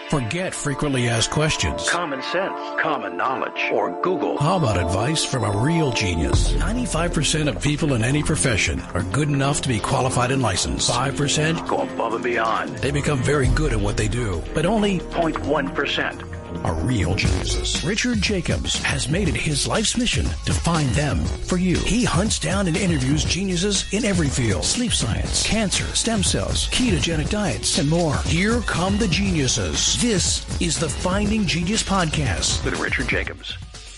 Forget frequently asked questions. Common sense, common knowledge, or Google. How about advice from a real genius? 95% of people in any profession are good enough to be qualified and licensed. 5% go above and beyond. They become very good at what they do, but only 0.1% are real geniuses. Richard Jacobs has made it his life's mission to find them for you. He hunts down and interviews geniuses in every field: sleep science, cancer, stem cells, ketogenic diets, and more. Here come the geniuses. This is the Finding Genius Podcast with Richard Jacobs.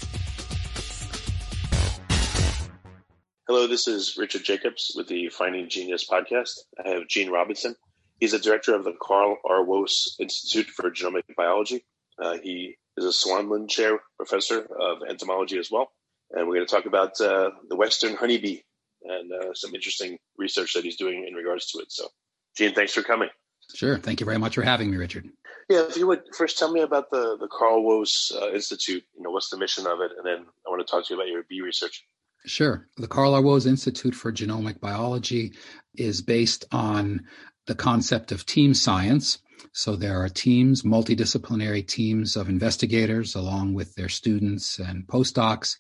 Hello, this is Richard Jacobs with the Finding Genius Podcast. I have Gene Robinson. He's a director of the Carl R. Woese Institute for Genomic Biology. He is a Swanlund Chair Professor of Entomology as well. And we're going to talk about the Western honeybee and some interesting research that he's doing in regards to it. So, Gene, thanks for coming. Sure. Thank you very much for having me, Richard. Yeah, if you would first tell me about the Carl Woese Institute. What's the mission of it? And then I want to talk to you about your bee research. Sure. The Carl R. Woese Institute for Genomic Biology is based on the concept of team science. So there are teams, multidisciplinary teams of investigators along with their students and postdocs,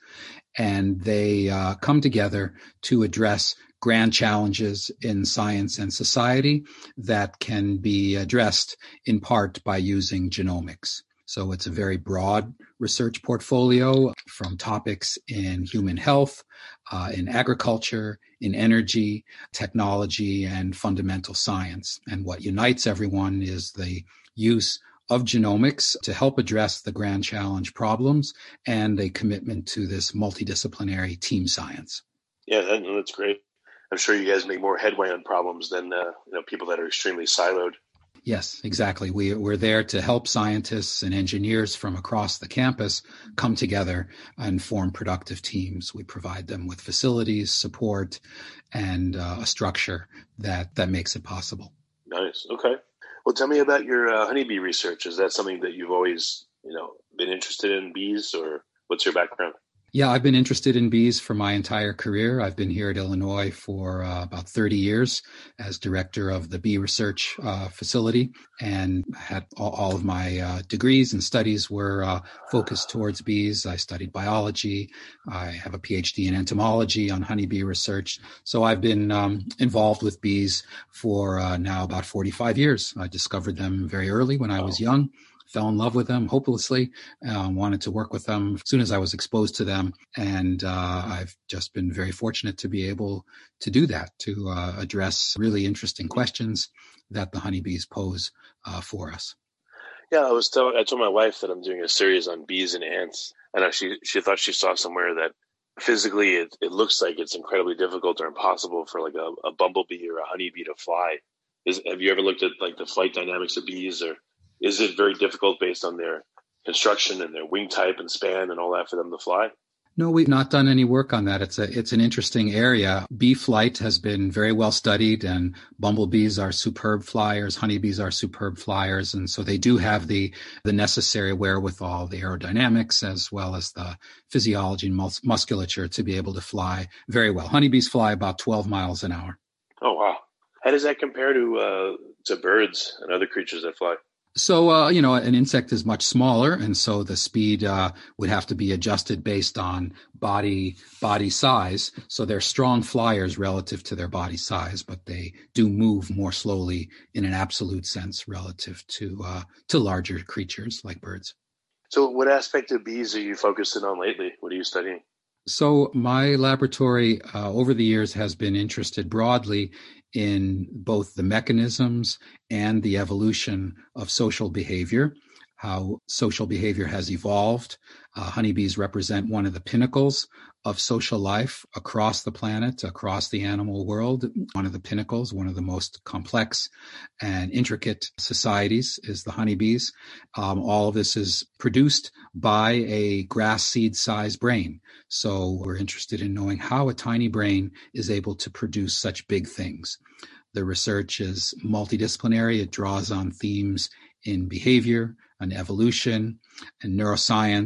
and they come together to address grand challenges in science and society that can be addressed in part by using genomics. So it's a very broad research portfolio from topics in human health, in agriculture, in energy, technology, and fundamental science. And what unites everyone is the use of genomics to help address the grand challenge problems and a commitment to this multidisciplinary team science. Yeah, that's great. I'm sure you guys make more headway on problems than people that are extremely siloed. Yes, exactly. We're there to help scientists and engineers from across the campus come together and form productive teams. We provide them with facilities, support, and a structure that makes it possible. Nice. Okay. Well, tell me about your honeybee research. Is that something that you've always, been interested in, bees, or what's your background? Yeah, I've been interested in bees for my entire career. I've been here at Illinois for about 30 years as director of the bee research facility, and had all of my degrees and studies were focused towards bees. I studied biology. I have a PhD in entomology on honeybee research. So I've been involved with bees for now about 45 years. I discovered them very early when I was young. Fell in love with them hopelessly, wanted to work with them as soon as I was exposed to them. And I've just been very fortunate to be able to do that, to address really interesting questions that the honeybees pose for us. Yeah, I told my wife that I'm doing a series on bees and ants. I know she thought she saw somewhere that physically it looks like it's incredibly difficult or impossible for like a bumblebee or a honeybee to fly. Have you ever looked at like the flight dynamics of bees, or is it very difficult based on their construction and their wing type and span and all that for them to fly? No, we've not done any work on that. It's an interesting area. Bee flight has been very well studied, and bumblebees are superb flyers. Honeybees are superb flyers. And so they do have the necessary wherewithal, the aerodynamics, as well as the physiology and musculature to be able to fly very well. Honeybees fly about 12 miles an hour. Oh, wow. How does that compare to birds and other creatures that fly? So, an insect is much smaller, and so the speed would have to be adjusted based on body size. So they're strong flyers relative to their body size, but they do move more slowly in an absolute sense relative to larger creatures like birds. So what aspect of bees are you focusing on lately? What are you studying? So my laboratory over the years has been interested broadly in both the mechanisms and the evolution of social behavior, how social behavior has evolved. Honeybees represent one of the pinnacles of social life across the planet, across the animal world. One of the pinnacles, one of the most complex and intricate societies is the honeybees. All of this is produced by a grass seed size brain. So we're interested in knowing how a tiny brain is able to produce such big things. The research is multidisciplinary. It draws on themes in behavior and evolution and neuroscience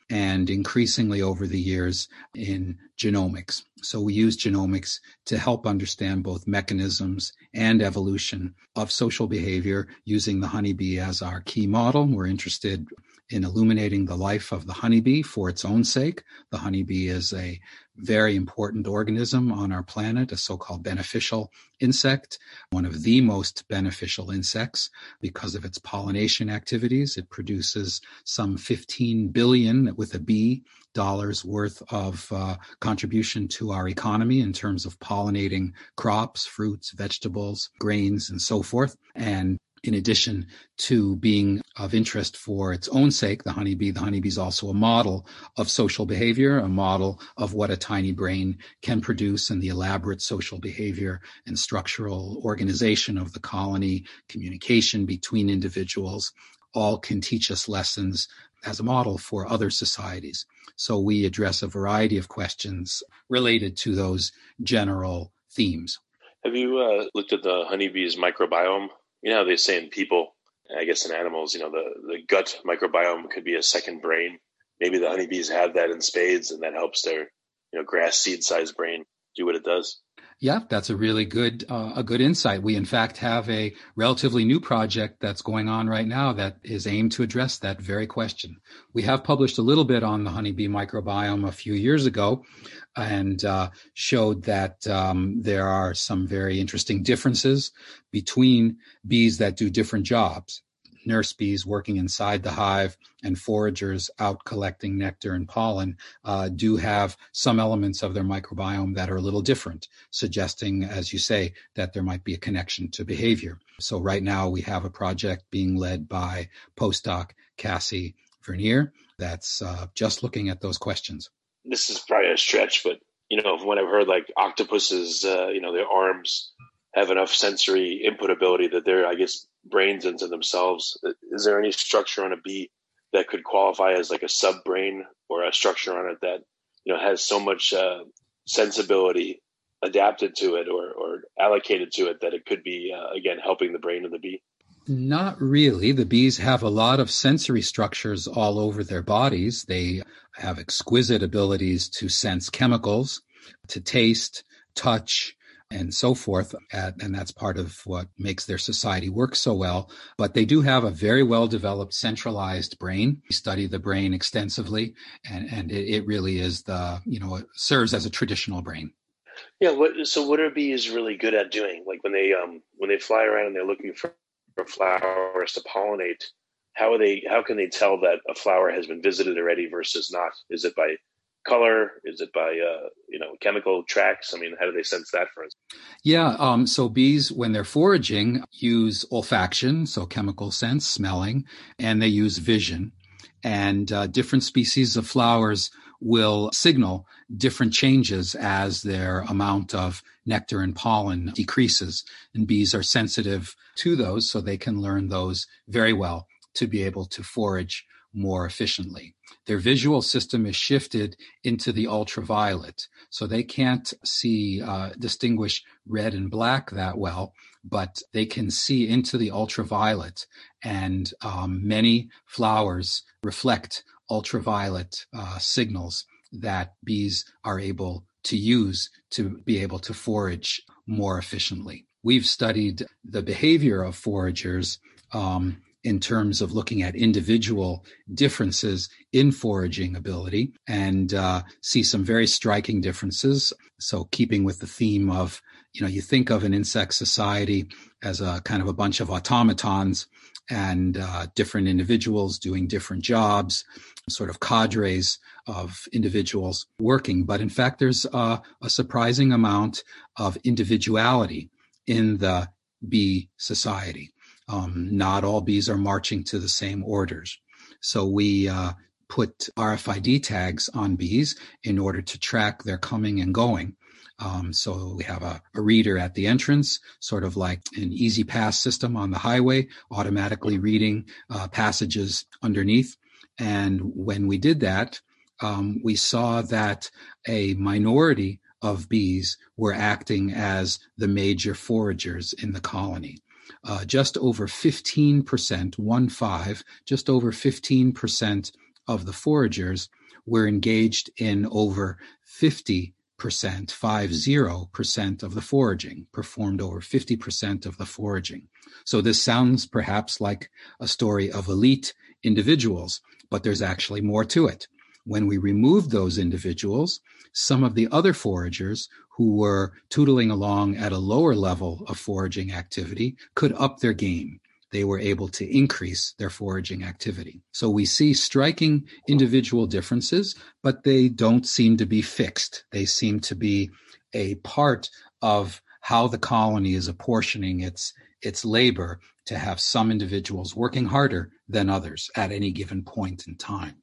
and increasingly over the years in genomics. So we use genomics to help understand both mechanisms and evolution of social behavior using the honeybee as our key model. We're interested in illuminating the life of the honeybee for its own sake. The honeybee is a very important organism on our planet, a so-called beneficial insect, one of the most beneficial insects because of its pollination activities. It produces some 15 billion with a B dollars worth of contribution to our economy in terms of pollinating crops, fruits, vegetables, grains, and so forth. And in addition to being of interest for its own sake, the honeybee is also a model of social behavior, a model of what a tiny brain can produce, and the elaborate social behavior and structural organization of the colony, communication between individuals, all can teach us lessons as a model for other societies. So we address a variety of questions related to those general themes. Have you looked at the honeybee's microbiome? You know how they say in people, I guess in animals, the gut microbiome could be a second brain. Maybe the honeybees have that in spades, and that helps their grass seed sized brain do what it does. Yeah, that's a really good insight. We, in fact, have a relatively new project that's going on right now that is aimed to address that very question. We have published a little bit on the honeybee microbiome a few years ago and showed that there are some very interesting differences between bees that do different jobs. Nurse bees working inside the hive and foragers out collecting nectar and pollen do have some elements of their microbiome that are a little different, suggesting, as you say, that there might be a connection to behavior. So right now we have a project being led by postdoc Cassie Vernier that's just looking at those questions. This is probably a stretch, but when I've heard like octopuses, their arms have enough sensory input ability that they're, I guess, brains into themselves. Is there any structure on a bee that could qualify as like a sub-brain, or a structure on it that has so much sensibility adapted to it or allocated to it that it could be again helping the brain of the bee? Not really. The bees have a lot of sensory structures all over their bodies. They have exquisite abilities to sense chemicals, to taste, touch, and so forth. And that's part of what makes their society work so well. But they do have a very well-developed centralized brain. We study the brain extensively, and it really is it serves as a traditional brain. Yeah. So what are bees really good at doing? Like when they fly around and they're looking for flowers to pollinate, how can they tell that a flower has been visited already versus not? Is it by color? Is it by chemical tracks? I mean, how do they sense that, for instance? Yeah, so bees, when they're foraging, use olfaction, so chemical sense, smelling, and they use vision. And different species of flowers will signal different changes as their amount of nectar and pollen decreases. And bees are sensitive to those, so they can learn those very well to be able to forage more efficiently. Their visual system is shifted into the ultraviolet, so they can't distinguish red and black that well, but they can see into the ultraviolet, and many flowers reflect ultraviolet signals that bees are able to use to be able to forage more efficiently. We've studied the behavior of foragers in terms of looking at individual differences in foraging ability and see some very striking differences. So keeping with the theme of, you think of an insect society as a kind of a bunch of automatons and different individuals doing different jobs, sort of cadres of individuals working. But in fact, there's a surprising amount of individuality in the bee society. Not all bees are marching to the same orders. So we put RFID tags on bees in order to track their coming and going. So we have a reader at the entrance, sort of like an easy pass system on the highway, automatically reading passages underneath. And when we did that, we saw that a minority of bees were acting as the major foragers in the colony. Just over 15%, just over 15% of the foragers were engaged in over 50% of the foraging, performed over 50% of the foraging. So this sounds perhaps like a story of elite individuals, but there's actually more to it. When we removed those individuals, some of the other foragers who were tootling along at a lower level of foraging activity could up their game. They were able to increase their foraging activity. So we see striking individual differences, but they don't seem to be fixed. They seem to be a part of how the colony is apportioning its labor to have some individuals working harder than others at any given point in time.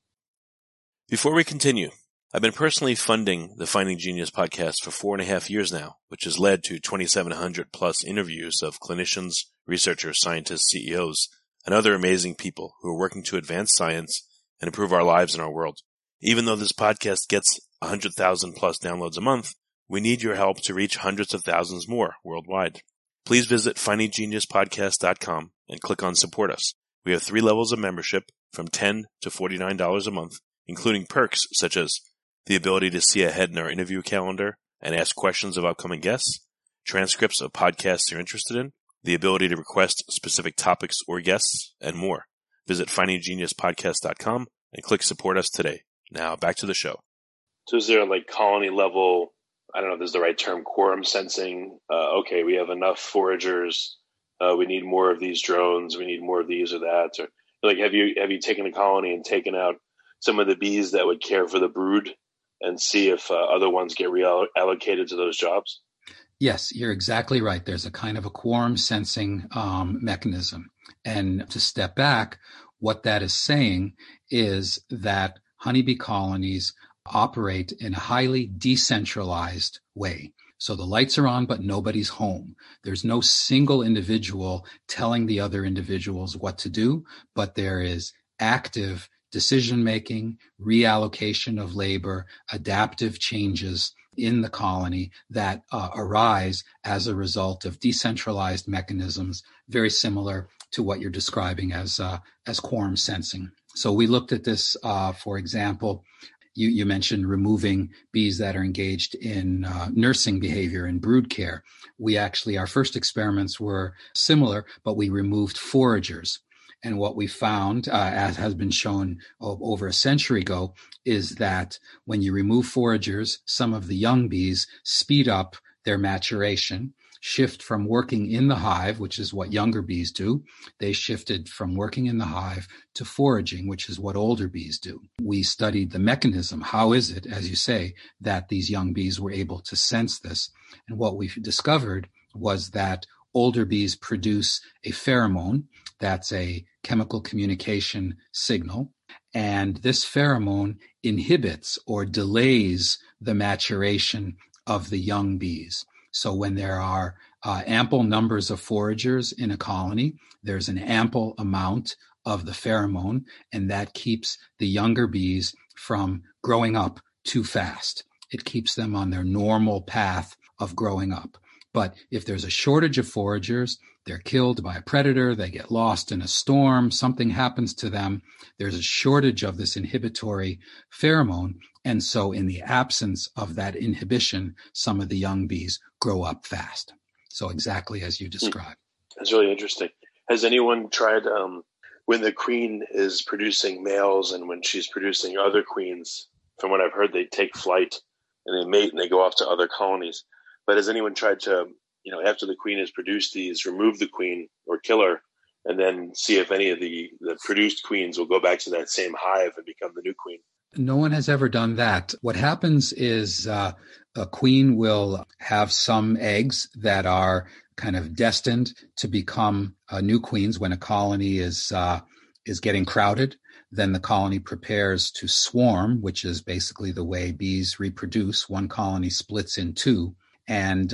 Before we continue, I've been personally funding the Finding Genius podcast for 4.5 years now, which has led to 2,700 plus interviews of clinicians, researchers, scientists, CEOs, and other amazing people who are working to advance science and improve our lives and our world. Even though this podcast gets 100,000 plus downloads a month, we need your help to reach hundreds of thousands more worldwide. Please visit findinggeniuspodcast.com and click on Support Us. We have 3 levels of membership from $10 to $49 a month, including perks such as the ability to see ahead in our interview calendar and ask questions of upcoming guests, transcripts of podcasts you're interested in, the ability to request specific topics or guests, and more. Visit findinggeniuspodcast.com and click Support Us today. Now back to the show. So is there like colony level, I don't know if this is the right term, quorum sensing? Okay, we have enough foragers. We need more of these drones. We need more of these or that. Or like, have you taken a colony and taken out some of the bees that would care for the brood and see if other ones get reallocated to those jobs? Yes, you're exactly right. There's a kind of a quorum sensing mechanism. And to step back, what that is saying is that honeybee colonies operate in a highly decentralized way. So the lights are on, but nobody's home. There's no single individual telling the other individuals what to do, but there is active decision-making, reallocation of labor, adaptive changes in the colony that arise as a result of decentralized mechanisms, very similar to what you're describing as quorum sensing. So we looked at this, for example, you mentioned removing bees that are engaged in nursing behavior and brood care. Our first experiments were similar, but we removed foragers. And what we found, as has been shown over a century ago, is that when you remove foragers, some of the young bees speed up their maturation, shift from working in the hive, which is what younger bees do. They shifted from working in the hive to foraging, which is what older bees do. We studied the mechanism. How is it, as you say, that these young bees were able to sense this? And what we discovered was that older bees produce a pheromone. That's a chemical communication signal. And this pheromone inhibits or delays the maturation of the young bees. So when there are ample numbers of foragers in a colony, there's an ample amount of the pheromone, and that keeps the younger bees from growing up too fast. It keeps them on their normal path of growing up. But if there's a shortage of foragers, they're killed by a predator, they get lost in a storm, something happens to them, there's a shortage of this inhibitory pheromone. And so in the absence of that inhibition, some of the young bees grow up fast. So exactly as you described. That's really interesting. Has anyone tried when the queen is producing males and when she's producing other queens? From what I've heard, they take flight and they mate and they go off to other colonies. But has anyone tried to, after the queen has produced these, remove the queen or kill her and then see if any of the produced queens will go back to that same hive and become the new queen? No one has ever done that. What happens is a queen will have some eggs that are kind of destined to become new queens when a colony is getting crowded. Then the colony prepares to swarm, which is basically the way bees reproduce. One colony splits in two, and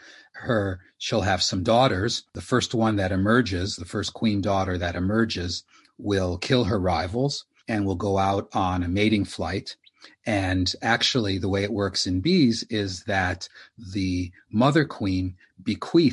she'll have some daughters. The first one that emerges, the first queen daughter that emerges, will kill her rivals and will go out on a mating flight. And actually, the way it works in bees is that the mother queen bequeaths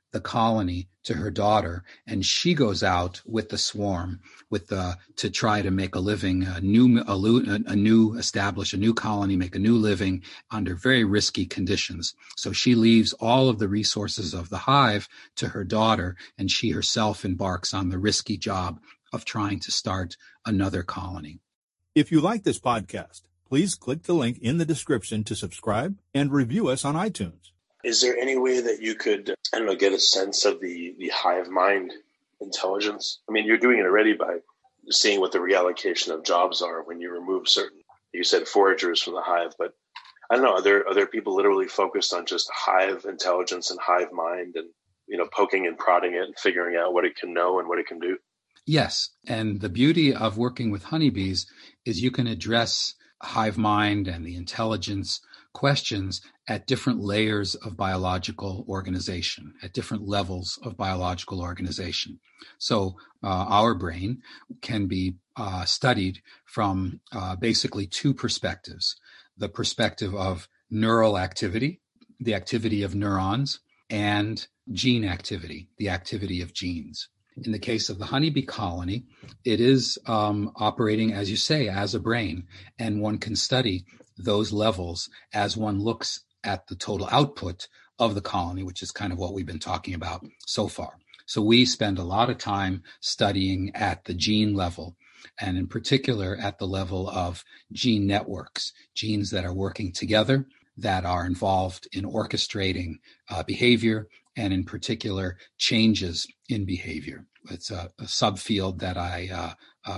the colony to her daughter, and she goes out with the swarm to try to make a living, establish a new colony, make a new living under very risky conditions. So she leaves all of the resources of the hive to her daughter, and she herself embarks on the risky job of trying to start another colony. If you like this podcast, please click the link in the description to subscribe and review us on iTunes. Is there any way that you could, get a sense of the hive mind intelligence? I mean, you're doing it already by seeing what the reallocation of jobs are when you remove certain, you said foragers from the hive, but I don't know, are there people literally focused on just hive intelligence and hive mind and, poking and prodding it and figuring out what it can know and what it can do? Yes. And the beauty of working with honeybees is you can address hive mind and the intelligence questions at different layers of biological organization, at different levels of biological organization. So our brain can be studied from basically two perspectives: the perspective of neural activity, the activity of neurons, and gene activity, the activity of genes. In the case of the honeybee colony, it is operating, as you say, as a brain, and one can study those levels as one looks at the total output of the colony, which is kind of what we've been talking about so far. So we spend a lot of time studying at the gene level, and in particular at the level of gene networks, genes that are working together, that are involved in orchestrating behavior, and in particular changes in behavior. It's a subfield that I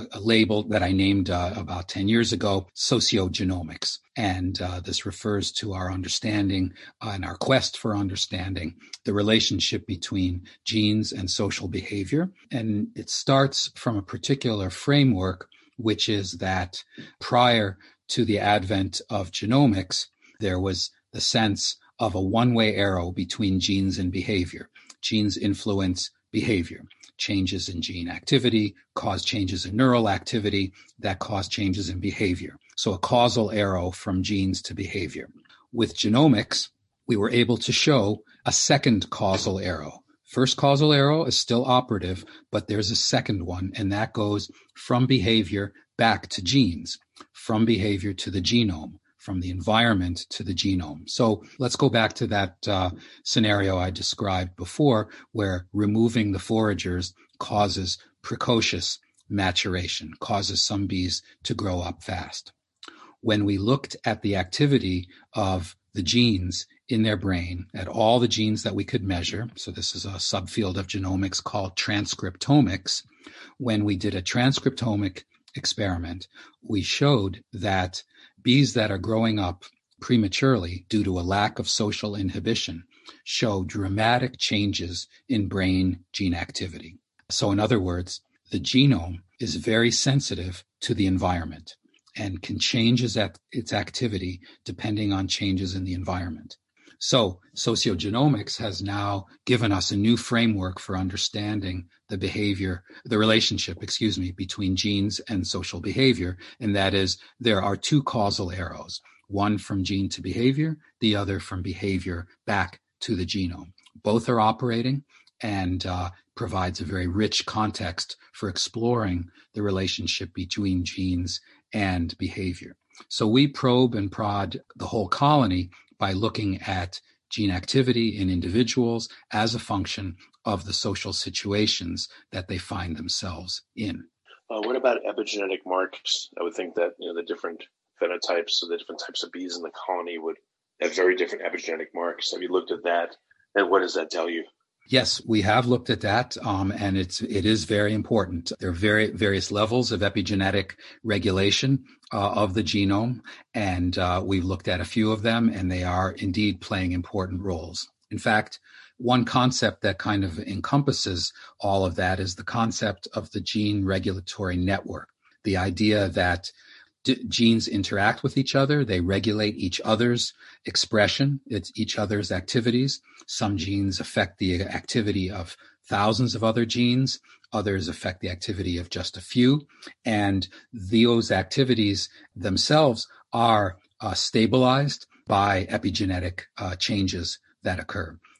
named about 10 years ago, sociogenomics. And this refers to our understanding and our quest for understanding the relationship between genes and social behavior. And it starts from a particular framework, which is that prior to the advent of genomics, there was the sense of a one-way arrow between genes and behavior. Genes influence behavior. Changes in gene activity cause changes in neural activity that cause changes in behavior. So a causal arrow from genes to behavior. With genomics, we were able to show a second causal arrow. First causal arrow is still operative, but there's a second one, and that goes from behavior back to genes, from behavior to the genome, from the environment to the genome. So let's go back to that scenario I described before, where removing the foragers causes precocious maturation, causes some bees to grow up fast. When we looked at the activity of the genes in their brain, at all the genes that we could measure, so this is a subfield of genomics called transcriptomics, when we did a transcriptomic experiment, we showed that bees that are growing up prematurely due to a lack of social inhibition show dramatic changes in brain gene activity. So in other words, the genome is very sensitive to the environment and can change its activity depending on changes in the environment. So sociogenomics has now given us a new framework for understanding the relationship between genes and social behavior. And that is, there are two causal arrows, one from gene to behavior, the other from behavior back to the genome. Both are operating and provides a very rich context for exploring the relationship between genes and behavior. So we probe and prod the whole colony by looking at gene activity in individuals as a function of the social situations that they find themselves in. What about epigenetic marks? I would think that the different phenotypes, so the different types of bees in the colony would have very different epigenetic marks. Have you looked at that? And what does that tell you? Yes, we have looked at that, and it is very important. There are various levels of epigenetic regulation of the genome, and we've looked at a few of them, and they are indeed playing important roles. In fact, one concept that kind of encompasses all of that is the concept of the gene regulatory network, the idea that genes interact with each other. They regulate each other's expression, each other's activities. Some genes affect the activity of thousands of other genes. Others affect the activity of just a few. And those activities themselves are stabilized by epigenetic changes that occur.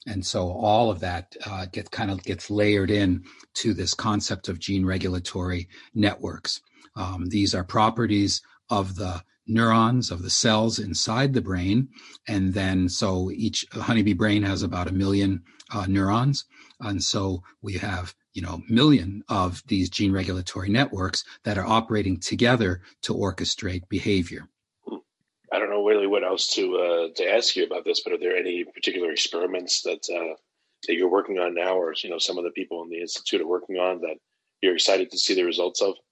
And so all of that gets layered in to this concept of gene regulatory networks. These are properties of the neurons, of the cells inside the brain. And then so each honeybee brain has about 1 million neurons. And so we have, million of these gene regulatory networks that are operating together to orchestrate behavior. I don't know really what else to ask you about this, but are there any particular experiments that you're working on now, or some of the people in the institute are working on that you're excited to see the results of?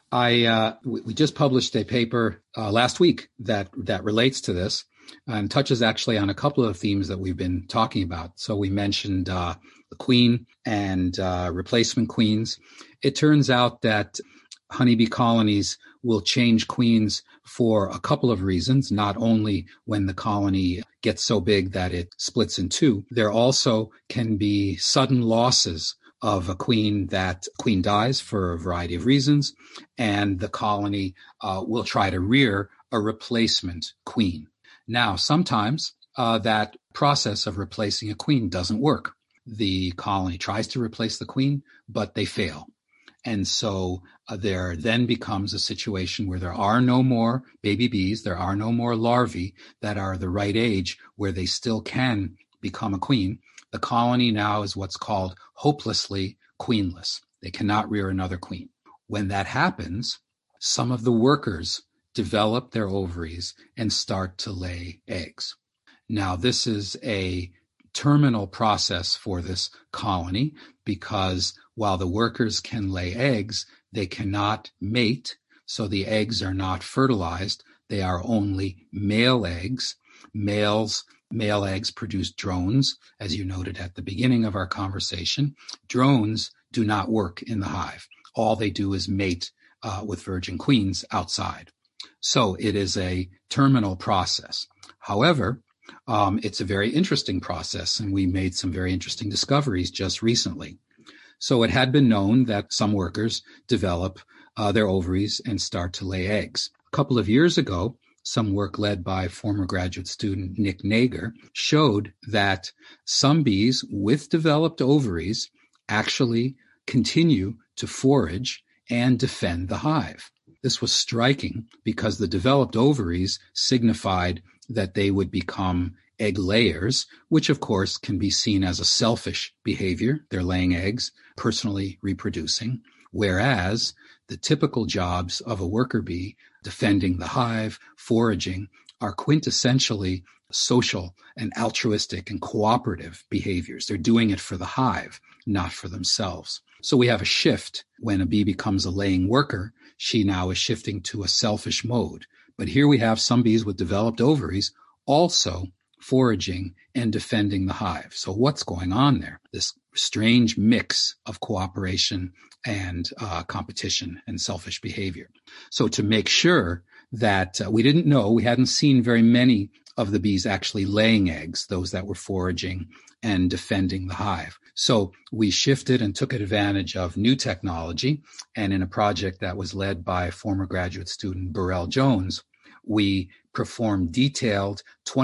We just published a paper last week that relates to this and touches actually on a couple of themes that we've been talking about. So we mentioned the queen and replacement queens. It turns out that honeybee colonies will change queens for a couple of reasons, not only when the colony gets so big that it splits in two. There also can be sudden losses of a queen. That queen dies for a variety of reasons, and the colony will try to rear a replacement queen. Now, sometimes that process of replacing a queen doesn't work. The colony tries to replace the queen, but they fail. And so there then becomes a situation where there are no more baby bees, there are no more larvae that are the right age where they still can become a queen. The colony now is what's called hopelessly queenless. They cannot rear another queen. When that happens, some of the workers develop their ovaries and start to lay eggs. Now, this is a terminal process for this colony because while the workers can lay eggs, they cannot mate, so the eggs are not fertilized. They are only male eggs. Male eggs produce drones, as you noted at the beginning of our conversation. Drones do not work in the hive. All they do is mate with virgin queens outside. So it is a terminal process. However, it's a very interesting process, and we made some very interesting discoveries just recently. So it had been known that some workers develop their ovaries and start to lay eggs. A couple of years ago, some work led by former graduate student Nick Nager showed that some bees with developed ovaries actually continue to forage and defend the hive. This was striking because the developed ovaries signified that they would become egg layers, which of course can be seen as a selfish behavior. They're laying eggs, personally reproducing, whereas the typical jobs of a worker bee, defending the hive, foraging, are quintessentially social and altruistic and cooperative behaviors. They're doing it for the hive, not for themselves. So we have a shift. When a bee becomes a laying worker, she now is shifting to a selfish mode. But here we have some bees with developed ovaries also foraging and defending the hive. So what's going on there? This strange mix of cooperation and competition and selfish behavior. So to make sure that we didn't know, we hadn't seen very many of the bees actually laying eggs, those that were foraging and defending the hive. So we shifted and took advantage of new technology. And in a project that was led by former graduate student Burrell Jones, we performed detailed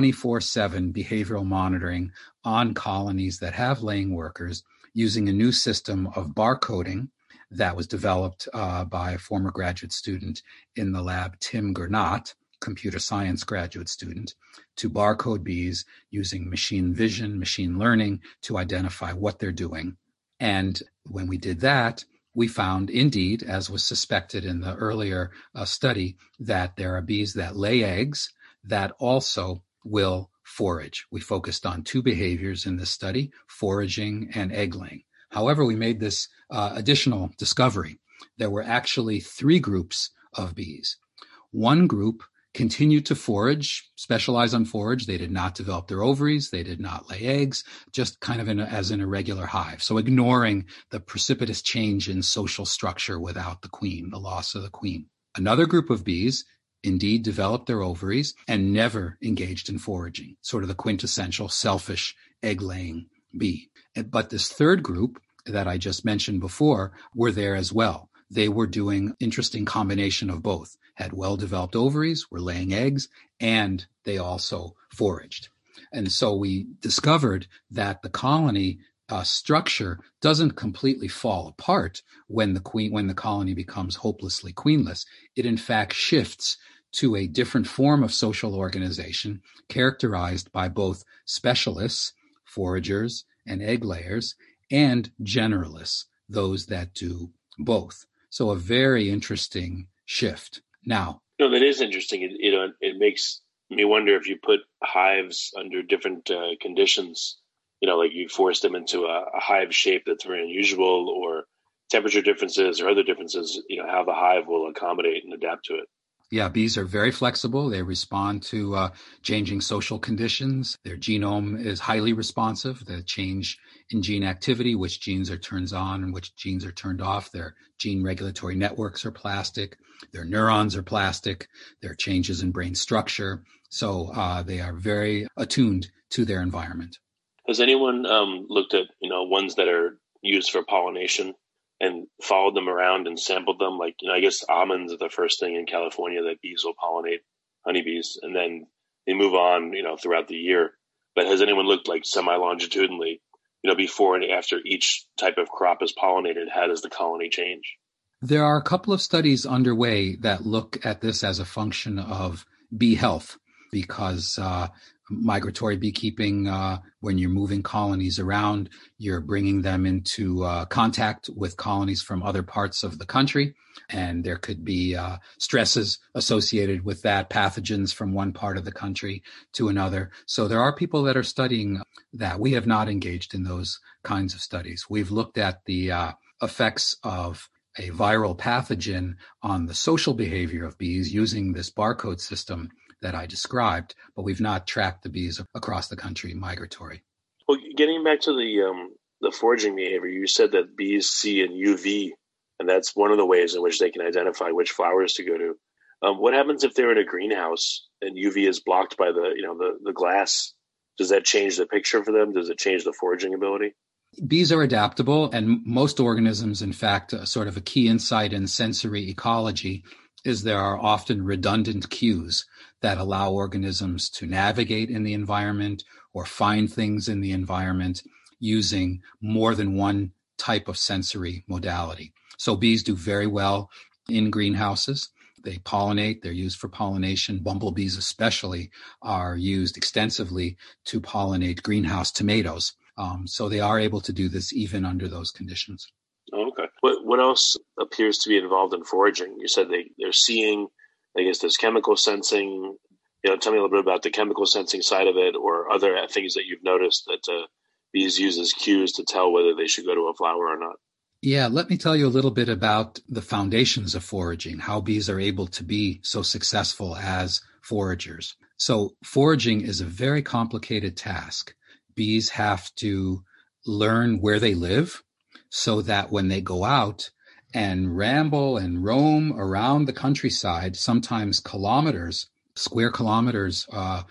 24/7 behavioral monitoring on colonies that have laying workers using a new system of barcoding that was developed by a former graduate student in the lab, Tim Gernot, computer science graduate student, to barcode bees using machine vision, machine learning to identify what they're doing. And when we did that, we found indeed, as was suspected in the earlier study, that there are bees that lay eggs that also will forage. We focused on two behaviors in this study, foraging and egg laying. However, we made this additional discovery. There were actually three groups of bees. One group continued to forage, specialize on forage. They did not develop their ovaries. They did not lay eggs, just kind of as in a regular hive. So ignoring the precipitous change in social structure without the queen, the loss of the queen. Another group of bees indeed developed their ovaries and never engaged in foraging, sort of the quintessential selfish egg-laying bee. But this third group that I just mentioned before were there as well. They were doing interesting combination of both, had well-developed ovaries, were laying eggs, and they also foraged. And so we discovered that the colony structure doesn't completely fall apart when the colony becomes hopelessly queenless. It in fact shifts to a different form of social organization characterized by both specialists, foragers, and egg layers, and generalists, those that do both. So a very interesting shift. Now, that is interesting. It makes me wonder if you put hives under different conditions, like you force them into a hive shape that's very unusual, or temperature differences or other differences, how the hive will accommodate and adapt to it. Yeah, bees are very flexible. They respond to changing social conditions. Their genome is highly responsive. The change in gene activity, which genes are turned on and which genes are turned off. Their gene regulatory networks are plastic. Their neurons are plastic. There are changes in brain structure. So they are very attuned to their environment. Has anyone looked at, ones that are used for pollination and followed them around and sampled them? Like, I guess almonds are the first thing in California that bees will pollinate, honeybees, and then they move on, throughout the year. But has anyone looked like semi-longitudinally, before and after each type of crop is pollinated, how does the colony change? There are a couple of studies underway that look at this as a function of bee health, because migratory beekeeping, when you're moving colonies around, you're bringing them into contact with colonies from other parts of the country. And there could be stresses associated with that, pathogens from one part of the country to another. So there are people that are studying that. We have not engaged in those kinds of studies. We've looked at the effects of a viral pathogen on the social behavior of bees using this barcode system that I described, but we've not tracked the bees across the country migratory. Well, getting back to the foraging behavior, you said that bees see in UV, and that's one of the ways in which they can identify which flowers to go to. What happens if they're in a greenhouse and UV is blocked by the glass? Does that change the picture for them? Does it change the foraging ability? Bees are adaptable, and most organisms, in fact, sort of a key insight in sensory ecology is there are often redundant cues that allow organisms to navigate in the environment or find things in the environment using more than one type of sensory modality. So bees do very well in greenhouses. They pollinate. They're used for pollination. Bumblebees especially are used extensively to pollinate greenhouse tomatoes. So they are able to do this even under those conditions. Okay. What else appears to be involved in foraging? You said they're seeing, I guess there's chemical sensing. Tell me a little bit about the chemical sensing side of it, or other things that you've noticed that bees use as cues to tell whether they should go to a flower or not. Yeah, let me tell you a little bit about the foundations of foraging, how bees are able to be so successful as foragers. So foraging is a very complicated task. Bees have to learn where they live so that when they go out and ramble and roam around the countryside, sometimes square kilometers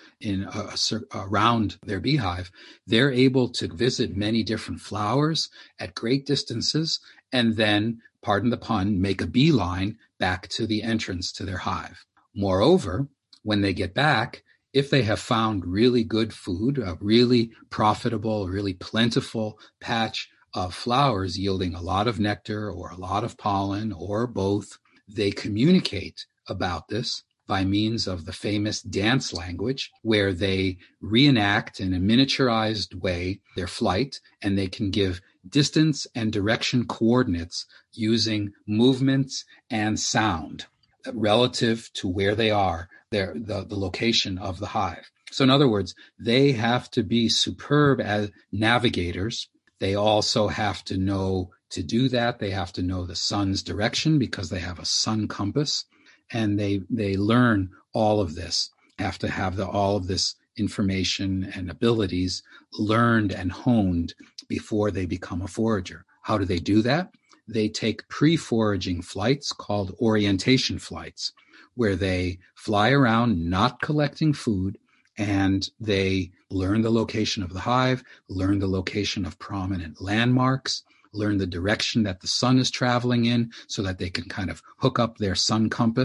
around their beehive, they're able to visit many different flowers at great distances and then, pardon the pun, make a beeline back to the entrance to their hive. Moreover, when they get back, if they have found really good food, a really profitable, really plentiful patch of flowers yielding a lot of nectar or a lot of pollen or both, they communicate about this by means of the famous dance language, where they reenact in a miniaturized way their flight, and they can give distance and direction coordinates using movements and sound relative to where they are, the location of the hive. So in other words, they have to be superb as navigators. They also have to know to do that. They have to know the sun's direction because they have a sun compass. And they learn all of this, have to have all of this information and abilities learned and honed before they become a forager. How do they do that? They take pre-foraging flights called orientation flights, where they fly around not collecting food, and they learn the location of the hive, learn the location of prominent landmarks, learn the direction that the sun is traveling in so that they can kind of hook up their sun compass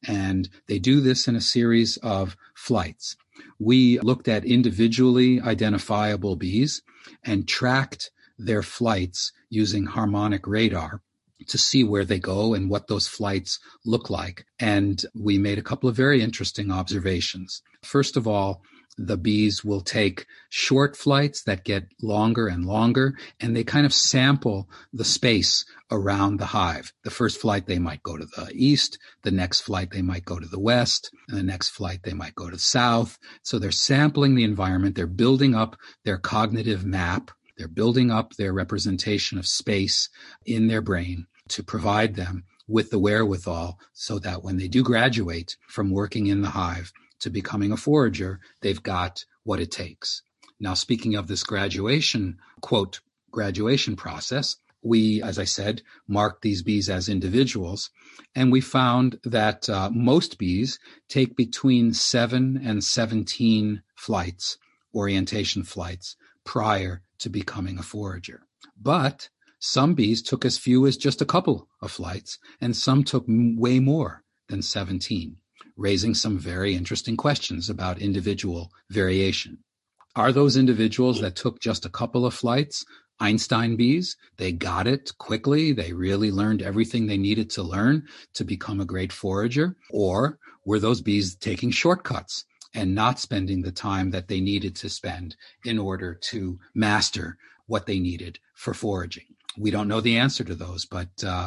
And they do this in a series of flights. We looked at individually identifiable bees and tracked their flights using harmonic radar to see where they go and what those flights look like. And we made a couple of very interesting observations. First of all, the bees will take short flights that get longer and longer, and they kind of sample the space around the hive. The first flight, they might go to the east. The next flight, they might go to the west. And the next flight, they might go to the south. So they're sampling the environment. They're building up their cognitive map. They're building up their representation of space in their brain to provide them with the wherewithal so that when they do graduate from working in the hive to becoming a forager, they've got what it takes. Now, speaking of this graduation, quote, graduation process, we, as I said, marked these bees as individuals, and we found that most bees take between 7 and 17 flights, orientation flights, prior to becoming a forager. But some bees took as few as just a couple of flights, and some took way more than 17, raising some very interesting questions about individual variation. Are those individuals that took just a couple of flights Einstein bees? They got it quickly. They really learned everything they needed to learn to become a great forager. Or were those bees taking shortcuts and not spending the time that they needed to spend in order to master what they needed for foraging? We don't know the answer to those, but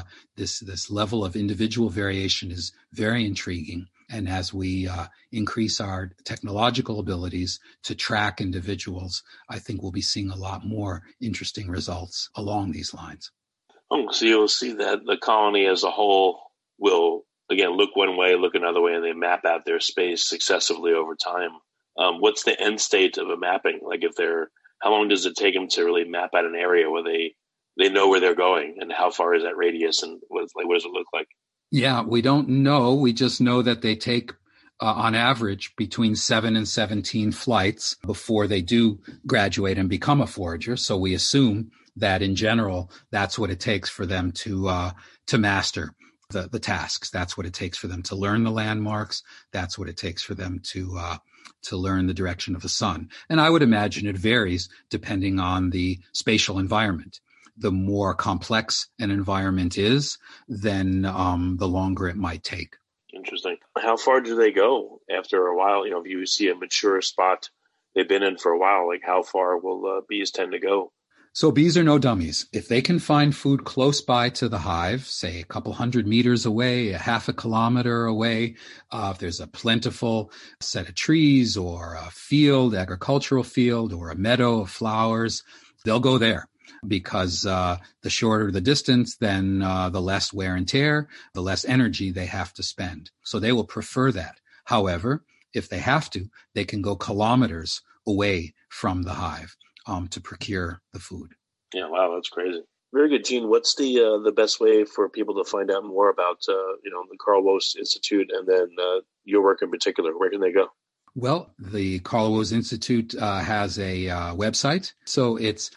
this level of individual variation is very intriguing. And as we increase our technological abilities to track individuals, I think we'll be seeing a lot more interesting results along these lines. Oh, so you'll see that the colony as a whole will, again, look one way, look another way, and they map out their space successively over time. What's the end state of a mapping? Like how long does it take them to really map out an area where they know where they're going, and how far is that radius, and what does it look like? Yeah, we don't know. We just know that they take, on average, between 7 and 17 flights before they do graduate and become a forager. So we assume that in general, that's what it takes for them to master the tasks. That's what it takes for them to learn the landmarks. That's what it takes for them to learn the direction of the sun. And I would imagine it varies depending on the spatial environment. The more complex an environment is, then the longer it might take. Interesting. How far do they go after a while? If you see a mature spot they've been in for a while, like how far will bees tend to go? So bees are no dummies. If they can find food close by to the hive, say a couple 100 meters away, a half a kilometer away, if there's a plentiful set of trees or a field, agricultural field, or a meadow of flowers, they'll go there. Because the shorter the distance, then the less wear and tear, the less energy they have to spend. So they will prefer that. However, if they have to, they can go kilometers away from the hive to procure the food. Yeah, wow, that's crazy. Very good, Gene. What's the best way for people to find out more about the Carl Woese Institute and then your work in particular? Where can they go? Well, the Carl Woese Institute has a website. So it's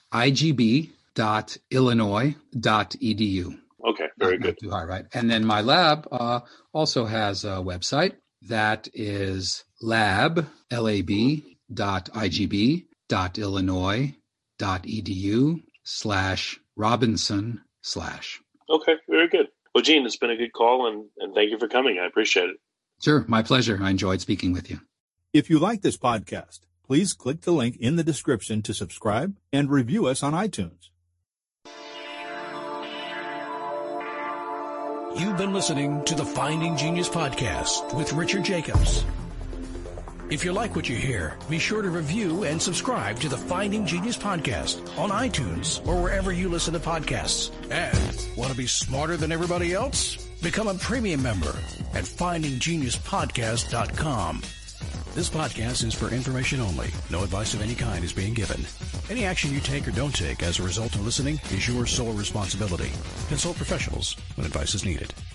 igb.illinois.edu. Okay, very good. Not too hard, right? And then my lab also has a website that is lab.illinois.edu/Robinson/. Okay, very good. Well, Gene, it's been a good call, and thank you for coming. I appreciate it. Sure, my pleasure. I enjoyed speaking with you. If you like this podcast, please click the link in the description to subscribe and review us on iTunes. You've been listening to the Finding Genius podcast with Richard Jacobs. If you like what you hear, be sure to review and subscribe to the Finding Genius podcast on iTunes or wherever you listen to podcasts. And want to be smarter than everybody else? Become a premium member at findinggeniuspodcast.com. This podcast is for information only. No advice of any kind is being given. Any action you take or don't take as a result of listening is your sole responsibility. Consult professionals when advice is needed.